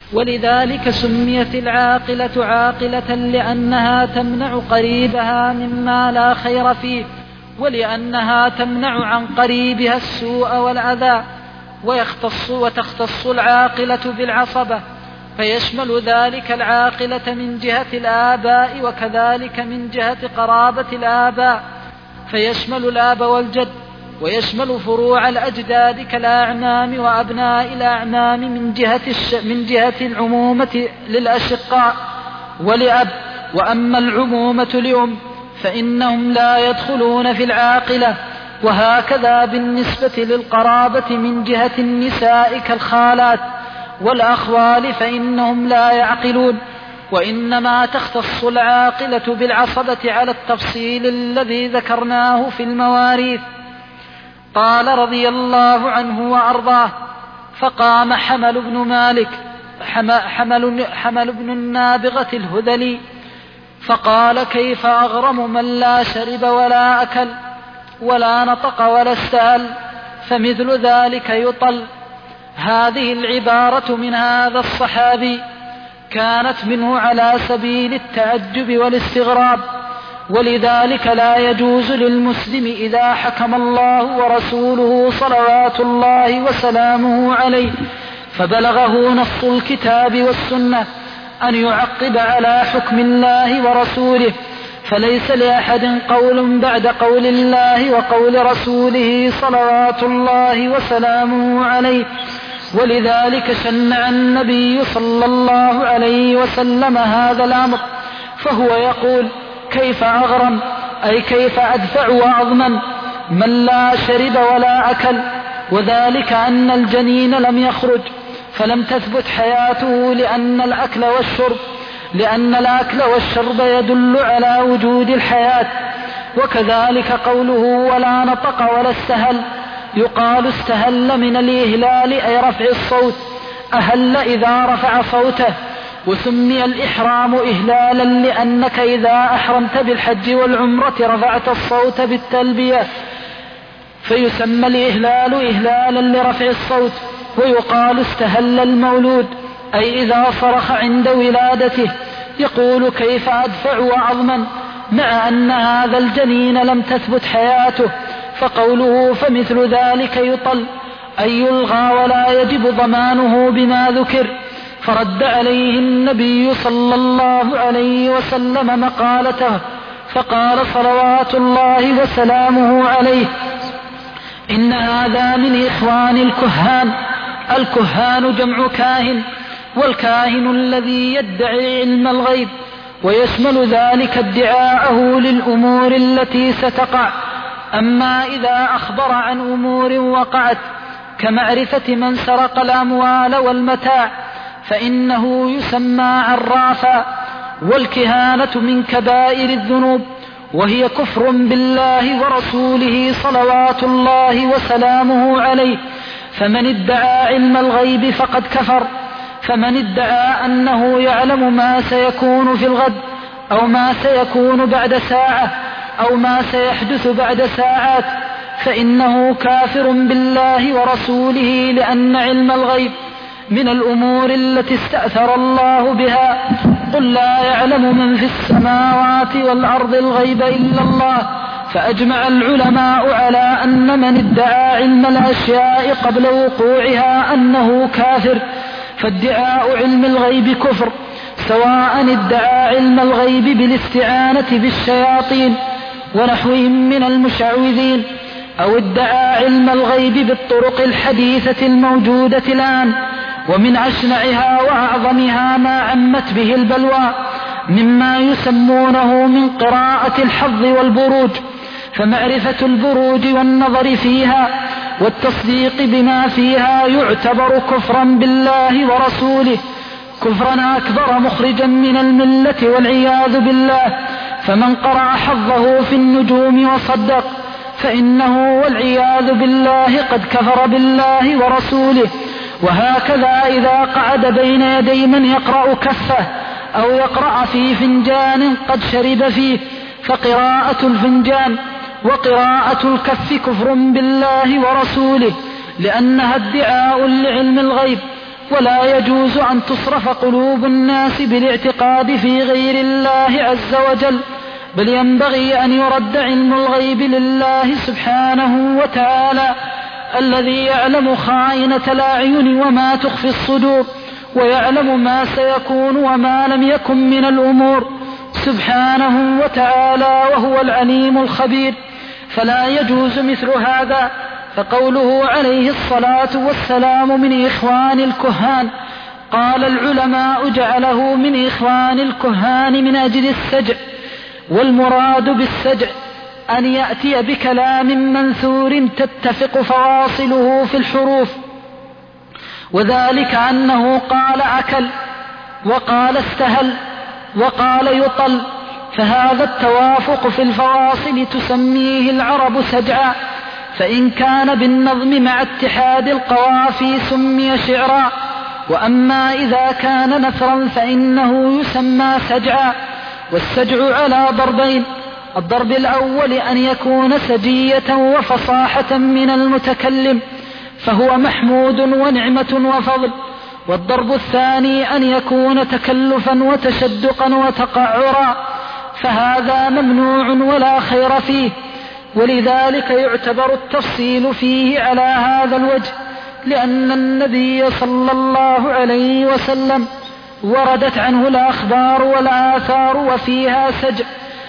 ولذلك سميت العاقلة عاقلة لأنها تمنع قريبها مما لا خير فيه، ولأنها تمنع عن قريبها السوء والأذى. وتختص العاقلة بالعصبة، فيشمل ذلك العاقلة من جهة الآباء وكذلك من جهة قرابة الآباء، فيشمل الآب والجد، ويشمل فروع الأجداد كالأعمام وأبناء الأعمام من جهة العمومة للأشقاء ولأب. وأما العمومة لأم فإنهم لا يدخلون في العاقلة. وهكذا بالنسبة للقرابة من جهة النساء كالخالات والأخوال فإنهم لا يعقلون، وإنما تختص العاقلة بالعصبة على التفصيل الذي ذكرناه في المواريث. قال رضي الله عنه وأرضاه: فقام حمل بن مالك حمل بن النابغة الهذلي فقال: كيف أغرم من لا شرب ولا أكل ولا نطق ولا استهل، فمثل ذلك يطل. هذه العبارة من هذا الصحابي كانت منه على سبيل التعجب والاستغراب، ولذلك لا يجوز للمسلم إذا حكم الله ورسوله صلوات الله وسلامه عليه فبلغه نص الكتاب والسنة أن يعقب على حكم الله ورسوله، فليس لأحد قول بعد قول الله وقول رسوله صلوات الله وسلامه عليه. ولذلك شنع النبي صلى الله عليه وسلم هذا الأمر، فهو يقول: كيف أغرم، أي كيف أدفع وأضمن من لا شرب ولا أكل، وذلك أن الجنين لم يخرج فلم تثبت حياته لأن الأكل والشرب يدل على وجود الحياة. وكذلك قوله: ولا نطق ولا استهل، يقال استهل من الإهلال أي رفع الصوت، أهل إذا رفع صوته. وسمي الإحرام إهلالا لأنك إذا أحرمت بالحج والعمرة رفعت الصوت بالتلبية، فيسمى الإهلال إهلالا لرفع الصوت. ويقال استهل المولود أي إذا صرخ عند ولادته يقول: كيف أدفع وأضمن، مع أن هذا الجنين لم تثبت حياته. فقوله: فمثل ذلك يطل، أي يلغى ولا يجب ضمانه بما ذكر. فرد عليه النبي صلى الله عليه وسلم مقالته فقال صلوات الله وسلامه عليه: إن هذا من إخوان الكهان. الكهان جمع كاهن، والكاهن الذي يدعي علم الغيب، ويشمل ذلك ادعاءه للأمور التي ستقع. أما إذا أخبر عن أمور وقعت كمعرفة من سرق الأموال والمتاع فإنه يسمى عرافا. والكهانة من كبائر الذنوب، وهي كفر بالله ورسوله صلوات الله وسلامه عليه. فمن ادعى علم الغيب فقد كفر. فمن ادعى أنه يعلم ما سيكون في الغد أو ما سيكون بعد ساعة أو ما سيحدث بعد ساعات فإنه كافر بالله ورسوله، لأن علم الغيب من الأمور التي استأثر الله بها. قل لا يعلم من في السماوات والأرض الغيب إلا الله. فأجمع العلماء على أن من ادعى علم الأشياء قبل وقوعها أنه كافر. فادعاء علم الغيب كفر، سواء ادعى علم الغيب بالاستعانة بالشياطين ونحوهم من المشعوذين، أو ادعى علم الغيب بالطرق الحديثة الموجودة الآن. ومن أشنعها وأعظمها ما عمت به البلوى مما يسمونه من قراءة الحظ والبروج. فمعرفة البروج والنظر فيها والتصديق بما فيها يعتبر كفرا بالله ورسوله، كفرا أكبر مخرجا من الملة والعياذ بالله. فمن قرأ حظه في النجوم وصدق فإنه والعياذ بالله قد كفر بالله ورسوله. وهكذا إذا قعد بين يدي من يقرأ كفه أو يقرأ في فنجان قد شرب فيه، فقراءة الفنجان وقراءة الكف كفر بالله ورسوله، لأنها ادعاء لعلم الغيب ولا يجوز أن تصرف قلوب الناس بالاعتقاد في غير الله عز وجل، بل ينبغي أن يرد علم الغيب لله سبحانه وتعالى الذي يعلم خائنة الأعين وما تخفي الصدور، ويعلم ما سيكون وما لم يكن من الأمور سبحانه وتعالى، وهو العليم الخبير، فلا يجوز مثل هذا. فقوله عليه الصلاة والسلام من إخوان الكهان، قال العلماء جعله من إخوان الكهان من أجل السجع، والمراد بالسجع أن يأتي بكلام منثور تتفق فواصله في الحروف، وذلك أنه قال أكل وقال استهل وقال يطل، فهذا التوافق في الفواصل تسميه العرب سجعا، فإن كان بالنظم مع اتحاد القوافي سمي شعرا، وأما إذا كان نثرا فإنه يسمى سجعا. والسجع على ضربين: الضرب الأول أن يكون سجية وفصاحة من المتكلم فهو محمود ونعمة وفضل، والضرب الثاني أن يكون تكلفا وتشدقا وتقعرا، فهذا ممنوع ولا خير فيه. ولذلك يعتبر التفصيل فيه على هذا الوجه، لأن النبي صلى الله عليه وسلم وردت عنه الأخبار والآثار وفيها سجع،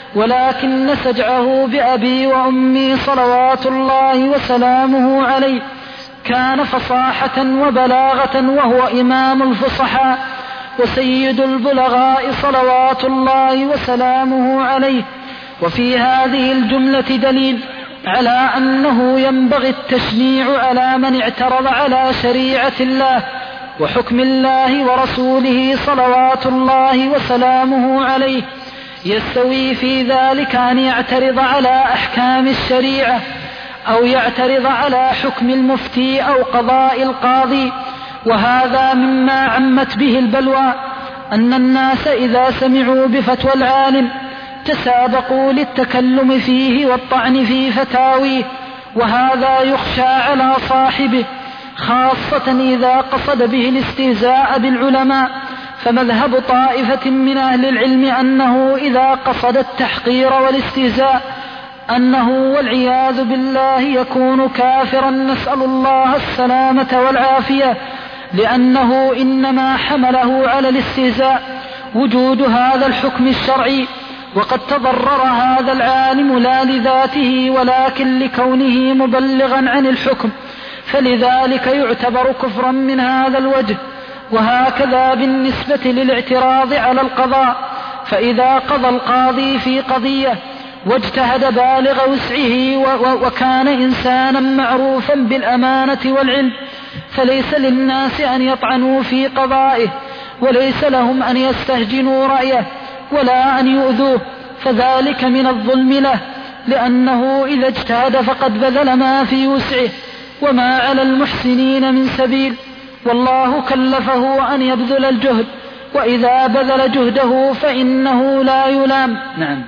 ولكن سجعه بأبي وأمي صلوات الله وسلامه عليه كان فصاحة وبلاغة، وهو إمام الفصحاء وسيد البلغاء صلوات الله وسلامه عليه. وفي هذه الجملة دليل على أنه ينبغي التشنيع على من اعترض على شريعة الله وحكم الله ورسوله صلوات الله وسلامه عليه. يستوي في ذلك أن يعترض على أحكام الشريعة، أو يعترض على حكم المفتي أو قضاء القاضي. وهذا مما عمت به البلوى، أن الناس إذا سمعوا بفتوى العالم تسابقوا للتكلم فيه والطعن في فتاويه، وهذا يخشى على صاحبه، خاصة إذا قصد به الاستهزاء بالعلماء. فمذهب طائفة من أهل العلم أنه إذا قصد التحقير والاستهزاء أنه والعياذ بالله يكون كافرا، نسأل الله السلامة والعافية، لأنه إنما حمله على الاستهزاء وجود هذا الحكم الشرعي، وقد تضرر هذا العالم لا لذاته ولكن لكونه مبلغا عن الحكم، فلذلك يعتبر كفرا من هذا الوجه. وهكذا بالنسبة للاعتراض على القضاء، فإذا قضى القاضي في قضية واجتهد بالغ وسعه وكان إنسانا معروفا بالأمانة والعلم، فليس للناس أن يطعنوا في قضائه، وليس لهم أن يستهجنوا رأيه ولا أن يؤذوه، فذلك من الظلم له، لأنه إذا اجتهد فقد بذل ما في وسعه، وما على المحسنين من سبيل، والله كلفه أن يبذل الجهد، وإذا بذل جهده فإنه لا يلام. نعم.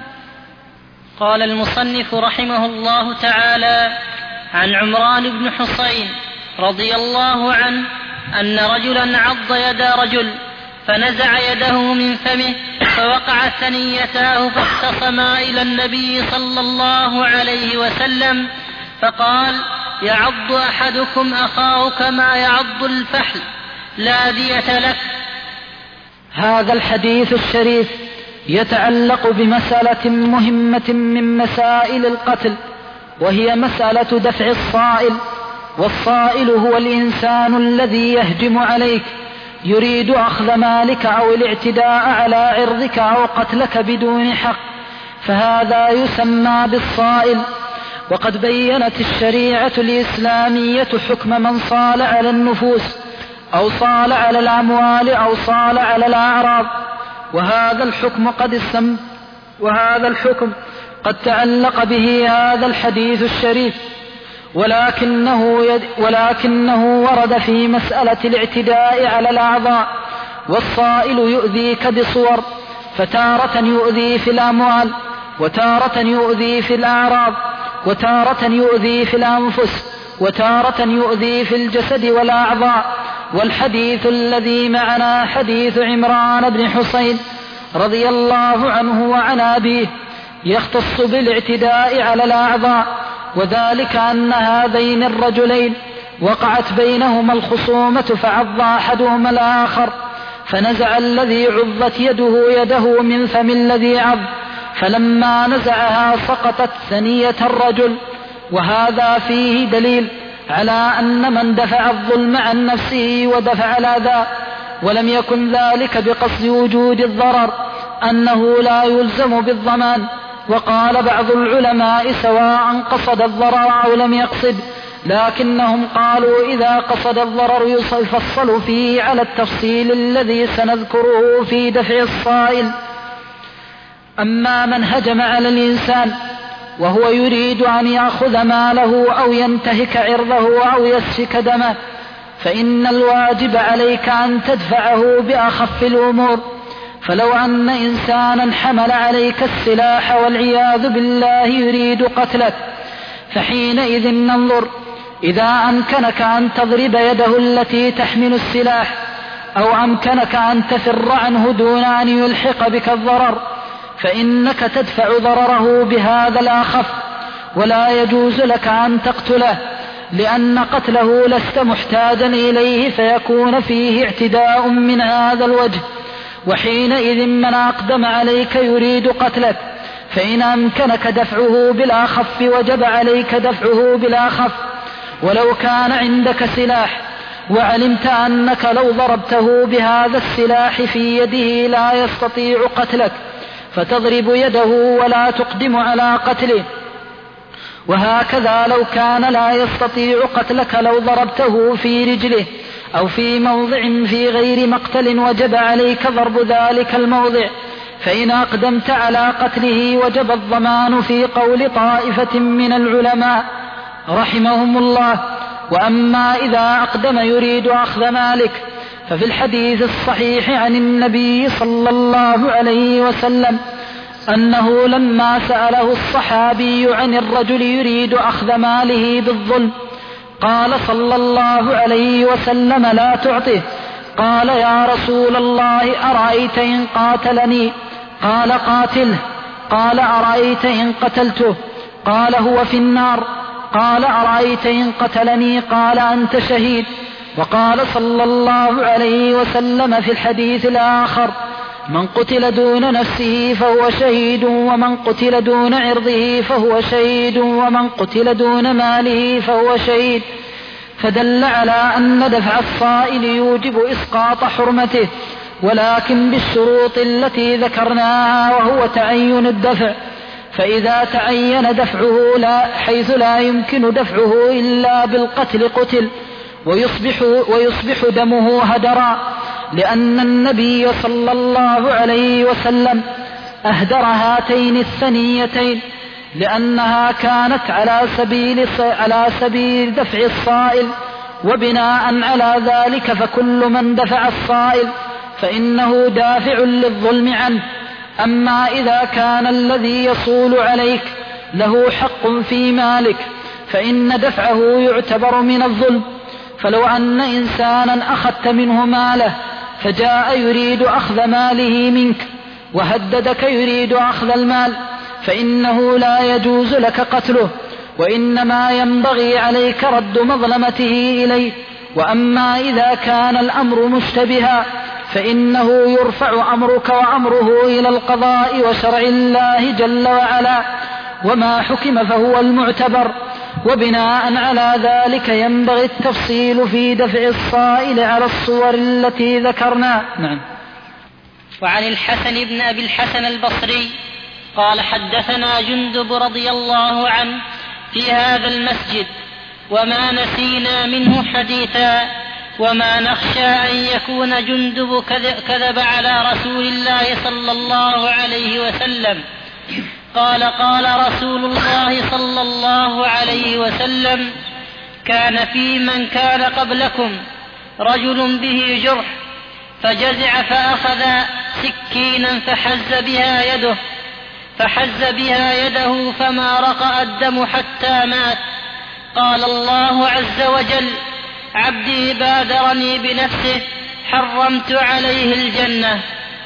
قال المصنف رحمه الله تعالى: عن عمران بن حصين رضي الله عنه أن رجلا عض يد رجل فنزع يده من فمه فوقعت ثنيتاه، فاختصما إلى النبي صلى الله عليه وسلم فقال: يعض أحدكم أخاه كما يعض الفحل، لا دية لك. هذا الحديث الشريف يتعلق بمسألة مهمة من مسائل القتل، وهي مسألة دفع الصائل. والصائل هو الإنسان الذي يهجم عليك يريد أخذ مالك أو الاعتداء على عرضك أو قتلك بدون حق، فهذا يسمى بالصائل. وقد بيّنت الشريعة الإسلامية حكم من صال على النفوس أو صال على الأموال أو صال على الأعراض، وهذا الحكم قد تعلق به هذا الحديث الشريف، ولكنه ورد في مسألة الاعتداء على الأعضاء. والصائل يؤذيك بصور، فتارة يؤذي في الأموال، وتارة يؤذي في الأعراض، وتارة يؤذي في الأنفس، وتارة يؤذي في الجسد والأعضاء. والحديث الذي معنا حديث عمران بن حصين رضي الله عنه وعن أبيه يختص بالاعتداء على الأعضاء، وذلك أن هذين الرجلين وقعت بينهما الخصومة فعض أحدهما الآخر، فنزع الذي عضت يده من فم الذي عض، فلما نزعها سقطت ثنية الرجل. وهذا فيه دليل على أن من دفع الظلم عن نفسه ودفع الأذى ولم يكن ذلك بقصد وجود الضرر أنه لا يلزم بالضمان. وقال بعض العلماء سواء قصد الضرر أو لم يقصد، لكنهم قالوا إذا قصد الضرر يفصل فيه على التفصيل الذي سنذكره في دفع الصائل. أما من هجم على الإنسان وهو يريد أن يأخذ ماله أو ينتهك عرضه أو يسفك دمه، فإن الواجب عليك أن تدفعه بأخف الأمور. فلو أن إنسانا حمل عليك السلاح والعياذ بالله يريد قتلك، فحينئذ ننظر إذا أمكنك أن تضرب يده التي تحمل السلاح أو أمكنك أن تفر عنه دون أن يلحق بك الضرر، فإنك تدفع ضرره بهذا الأخف، ولا يجوز لك أن تقتله، لأن قتله لست محتاجا إليه فيكون فيه اعتداء من هذا الوجه. وحينئذ من أقدم عليك يريد قتلك، فإن أمكنك دفعه بالأخف وجب عليك دفعه بالأخف. ولو كان عندك سلاح وعلمت أنك لو ضربته بهذا السلاح في يده لا يستطيع قتلك، فتضرب يده ولا تقدم على قتله. وهكذا لو كان لا يستطيع قتلك لو ضربته في رجله أو في موضع في غير مقتل وجب عليك ضرب ذلك الموضع، فإن أقدمت على قتله وجب الضمان في قول طائفة من العلماء رحمهم الله. وأما إذا أقدم يريد أخذ مالك، ففي الحديث الصحيح عن النبي صلى الله عليه وسلم أنه لما سأله الصحابي عن الرجل يريد أخذ ماله بالظلم قال صلى الله عليه وسلم لا تعطه. قال يا رسول الله أرأيت إن قاتلني؟ قال قاتله. قال أرأيت إن قتلته؟ قال هو في النار. قال أرأيت إن قتلني؟ قال أنت شهيد. وقال صلى الله عليه وسلم في الحديث الآخر من قتل دون نفسه فهو شهيد، ومن قتل دون عرضه فهو شهيد، ومن قتل دون ماله فهو شهيد. فدل على أن دفع الصائل يوجب إسقاط حرمته، ولكن بالشروط التي ذكرناها، وهو تعين الدفع. فإذا تعين دفعه حيث لا يمكن دفعه إلا بالقتل قتل ويصبح دمه هدرا، لأن النبي صلى الله عليه وسلم أهدر هاتين الثنيتين لأنها كانت على سبيل دفع الصائل. وبناء على ذلك فكل من دفع الصائل فإنه دافع للظلم عنه. أما إذا كان الذي يصول عليك له حق في مالك فإن دفعه يعتبر من الظلم. فلو أن إنسانا أخذت منه ماله فجاء يريد أخذ ماله منك وهددك يريد أخذ المال، فإنه لا يجوز لك قتله، وإنما ينبغي عليك رد مظلمته إليه. وأما إذا كان الأمر مشتبها فإنه يرفع أمرك وأمره إلى القضاء وشرع الله جل وعلا، وما حكم فهو المعتبر. وبناء على ذلك ينبغي التفصيل في دفع الصائل على الصور التي ذكرنا. نعم. وعن الحسن بن أبي الحسن البصري قال حدثنا جندب رضي الله عنه في هذا المسجد، وما نسينا منه حديثا، وما نخشى أن يكون جندب كذب على رسول الله صلى الله عليه وسلم. قال قال رسول الله صلى الله عليه وسلم كان في من كان قبلكم رجل به جرح فجزع فأخذ سكينا فحز بها يده فما رقأ الدم حتى مات. قال الله عز وجل: عبدي بادرني بنفسه حرمت عليه الجنة.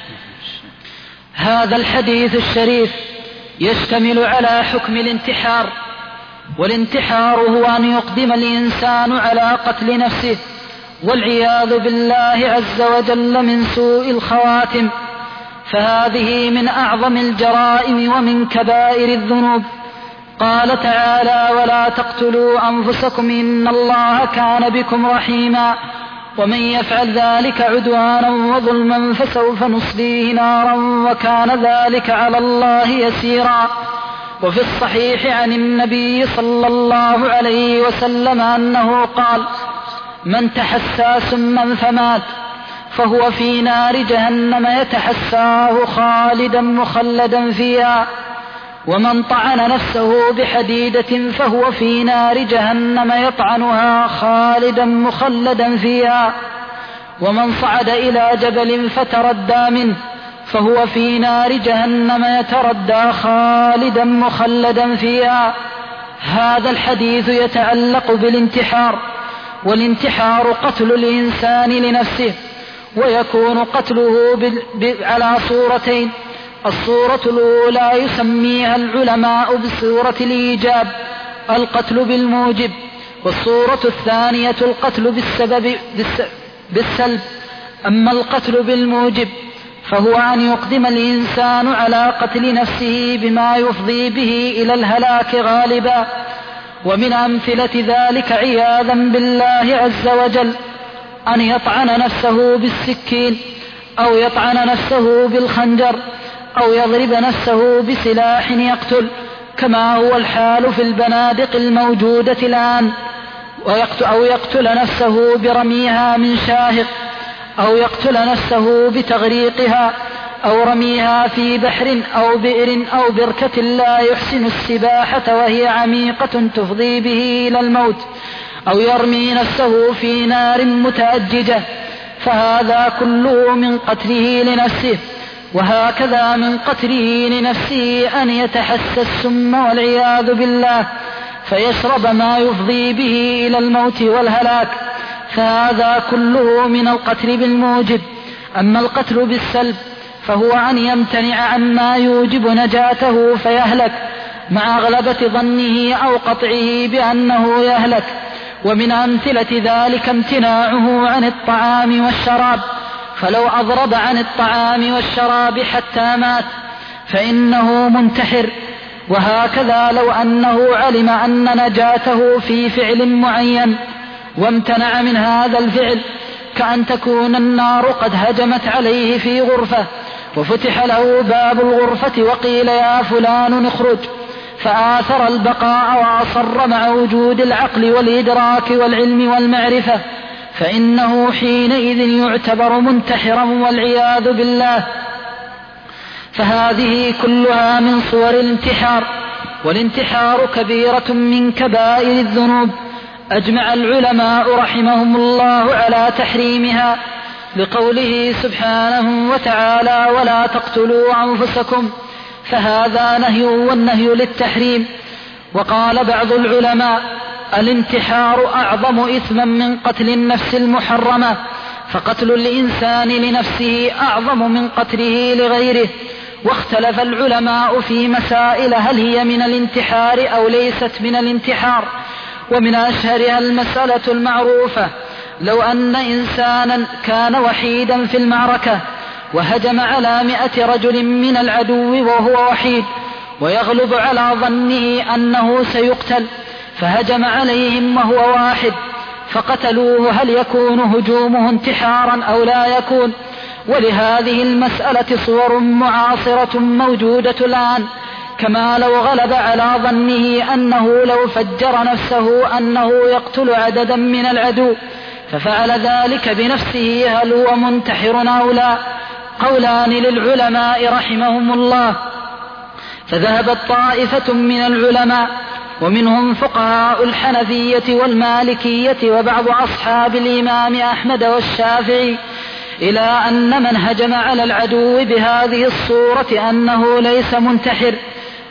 هذا الحديث الشريف يشتمل على حكم الانتحار، والانتحار هو أن يقدم الإنسان على قتل نفسه، والعياذ بالله عز وجل من سوء الخواتم، فهذه من أعظم الجرائم ومن كبائر الذنوب. قال تعالى: ولا تقتلوا أنفسكم إن الله كان بكم رحيما ومن يفعل ذلك عدوانا وظلما فسوف نصليه نارا وكان ذلك على الله يسيرا. وفي الصحيح عن النبي صلى الله عليه وسلم أنه قال: من تحسى سما فمات فهو في نار جهنم يتحساه خالدا مخلدا فيها، ومن طعن نفسه بحديدة فهو في نار جهنم يطعنها خالدا مخلدا فيها، ومن صعد إلى جبل فتردى منه فهو في نار جهنم يتردى خالدا مخلدا فيها. هذا الحديث يتعلق بالانتحار، والانتحار قتل الإنسان لنفسه، ويكون قتله على صورتين: الصورة الأولى يسميها العلماء بصورة الإيجاب، القتل بالموجب، والصورة الثانية القتل بالسلب. أما القتل بالموجب فهو أن يقدم الإنسان على قتل نفسه بما يفضي به إلى الهلاك غالبا. ومن أمثلة ذلك عياذا بالله عز وجل أن يطعن نفسه بالسكين، أو يطعن نفسه بالخنجر، أو يضرب نفسه بسلاح يقتل، كما هو الحال في البنادق الموجودة الآن، أو يقتل نفسه برميها من شاهق، أو يقتل نفسه بتغريقها، أو رميها في بحر أو بئر أو بركة لا يحسن السباحة وهي عميقة تفضي به إلى الموت، أو يرمي نفسه في نار متأججة، فهذا كله من قتله لنفسه. وهكذا من قتله لنفسه أن يتحسى السم والعياذ بالله فيشرب ما يفضي به إلى الموت والهلاك، فهذا كله من القتل بالموجب. أما القتل بالسلب فهو أن يمتنع عما يوجب نجاته فيهلك مع غلبة ظنه أو قطعه بأنه يهلك. ومن أمثلة ذلك امتناعه عن الطعام والشراب، فلو أضرب عن الطعام والشراب حتى مات فإنه منتحر. وهكذا لو أنه علم أن نجاته في فعل معين وامتنع من هذا الفعل، كأن تكون النار قد هجمت عليه في غرفة وفتح له باب الغرفة وقيل: يا فلان اخرج، فآثر البقاء وأصر مع وجود العقل والإدراك والعلم والمعرفة، فإنه حينئذ يعتبر منتحرا والعياذ بالله. فهذه كلها من صور الانتحار، والانتحار كبيرة من كبائر الذنوب، أجمع العلماء رحمهم الله على تحريمها، لقوله سبحانه وتعالى: ولا تقتلوا أنفسكم، فهذا نهي، والنهي للتحريم. وقال بعض العلماء: الانتحار أعظم إثما من قتل النفس المحرمة، فقتل الإنسان لنفسه أعظم من قتله لغيره. واختلف العلماء في مسائل هل هي من الانتحار أو ليست من الانتحار، ومن أشهرها المسألة المعروفة: لو أن إنسانا كان وحيدا في المعركة وهجم على 100 رجل من العدو وهو وحيد، ويغلب على ظنه أنه سيقتل، فهجم عليهم وهو واحد فقتلوه، هل يكون هجومه انتحارا أو لا يكون؟ ولهذه المسألة صور معاصرة موجودة الآن، كما لو غلب على ظنه أنه لو فجر نفسه أنه يقتل عددا من العدو ففعل ذلك بنفسه، هل هو منتحر أو لا؟ قولان للعلماء رحمهم الله. فذهبت طائفة من العلماء ومنهم فقهاء الحنفية والمالكية وبعض أصحاب الإمام أحمد والشافعي إلى أن من هجم على العدو بهذه الصورة أنه ليس منتحر،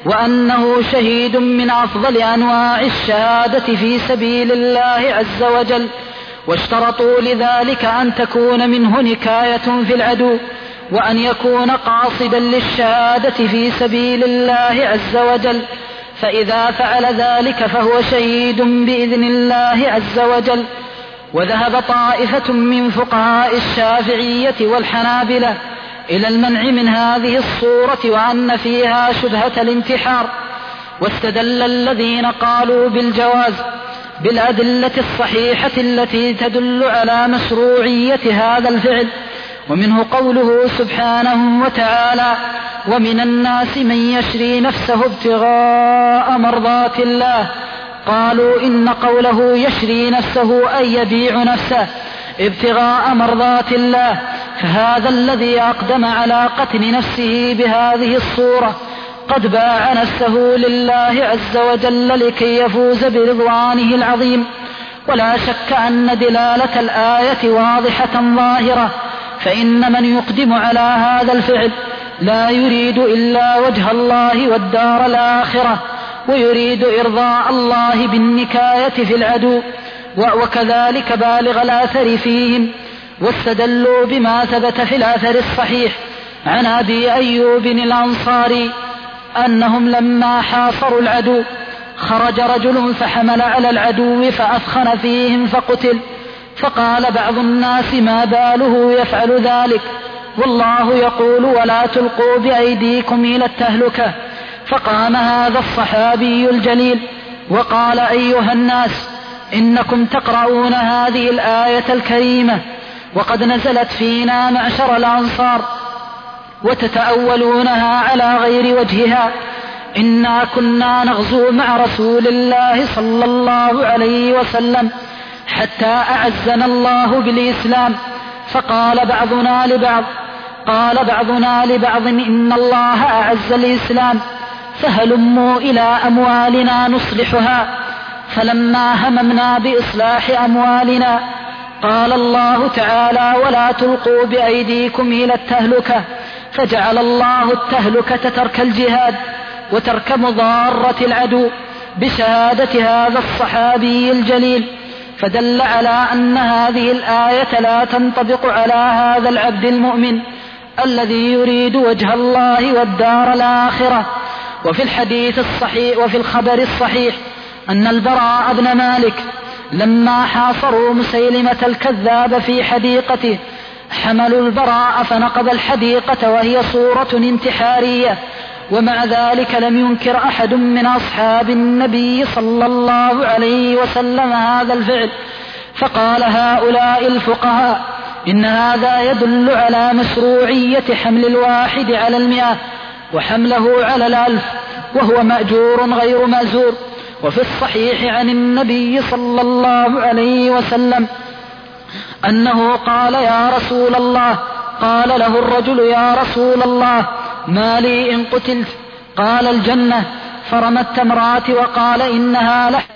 وأنه شهيد من أفضل أنواع الشهادة في سبيل الله عز وجل. واشترطوا لذلك أن تكون منه نكاية في العدو، وأن يكون قاصدا للشهادة في سبيل الله عز وجل، فإذا فعل ذلك فهو شهيد بإذن الله عز وجل. وذهب طائفة من فقهاء الشافعية والحنابلة إلى المنع من هذه الصورة وأن فيها شبهة الانتحار، واستدل الذين قالوا بالجواز بالأدلة الصحيحة التي تدل على مشروعية هذا الفعل، ومنه قوله سبحانه وتعالى: ومن الناس من يشري نفسه ابتغاء مرضات الله. قالوا إن قوله يشري نفسه أي يبيع نفسه ابتغاء مرضات الله، فهذا الذي أقدم على قتل نفسه بهذه الصورة قد باع نفسه لله عز وجل لكي يفوز برضوانه العظيم. ولا شك أن دلالة الآية واضحة ظاهرة، فإن من يقدم على هذا الفعل لا يريد إلا وجه الله والدار الآخرة، ويريد إرضاء الله بالنكاية في العدو، وكذلك بالغ الأثر فيهم. واستدلوا بما ثبت في الأثر الصحيح عن أبي أيوب الأنصاري أنهم لما حاصروا العدو خرج رجل فحمل على العدو فأثخن فيهم فقتل، فقال بعض الناس: ما باله يفعل ذلك؟ والله يقول: ولا تلقوا بأيديكم إلى التهلكة. فقام هذا الصحابي الجليل وقال: أيها الناس، إنكم تقرؤون هذه الآية الكريمة وقد نزلت فينا معشر الأنصار وتتأولونها على غير وجهها. إنا كنا نغزو مع رسول الله صلى الله عليه وسلم حتى أعزنا الله بالإسلام. فقال بعضنا لبعض إن الله أعز الإسلام، فهلموا إلى أموالنا نصلحها. فلما هممنا بإصلاح أموالنا قال الله تعالى: ولا تلقوا بأيديكم إلى التهلكة، فجعل الله التهلكة ترك الجهاد وترك مضارة العدو بشهادة هذا الصحابي الجليل، فدل على أن هذه الآية لا تنطبق على هذا العبد المؤمن الذي يريد وجه الله والدار الآخرة. وفي الحديث الصحيح وفي الخبر الصحيح أن البراء بن مالك لما حاصروا مسيلمة الكذاب في حديقته حملوا البراء فنقض الحديقة وهي صورة انتحارية، ومع ذلك لم ينكر أحد من أصحاب النبي صلى الله عليه وسلم هذا الفعل. فقال هؤلاء الفقهاء: إن هذا يدل على مشروعية حمل الواحد على 100 وحمله على 1000، وهو مأجور غير مأزور. وفي الصحيح عن النبي صلى الله عليه وسلم أنه قال: يا رسول الله، قال له الرجل: يا رسول الله، ما لي إن قتلت؟ قال: الجنة. فرمى التمرات وقال: إنها لحم